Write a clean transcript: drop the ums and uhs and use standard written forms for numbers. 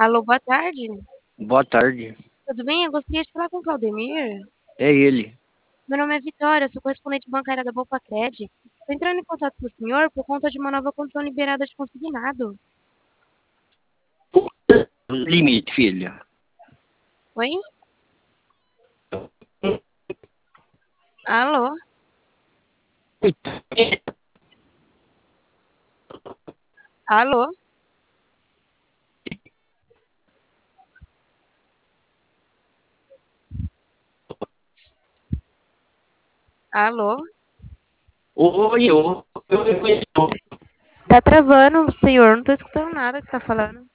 Alô, boa tarde. Boa tarde. Tudo bem? Eu gostaria de falar com o Claudemir. É ele. Meu nome é Vitória, sou correspondente bancária da Bopacred. Estou entrando em contato com o senhor por conta de uma nova condição liberada de consignado. Limite, filha. Oi? Alô? Alô? Alô? Oi, oi, oi, oi. Tá travando, senhor. Não tô escutando nada que você tá falando.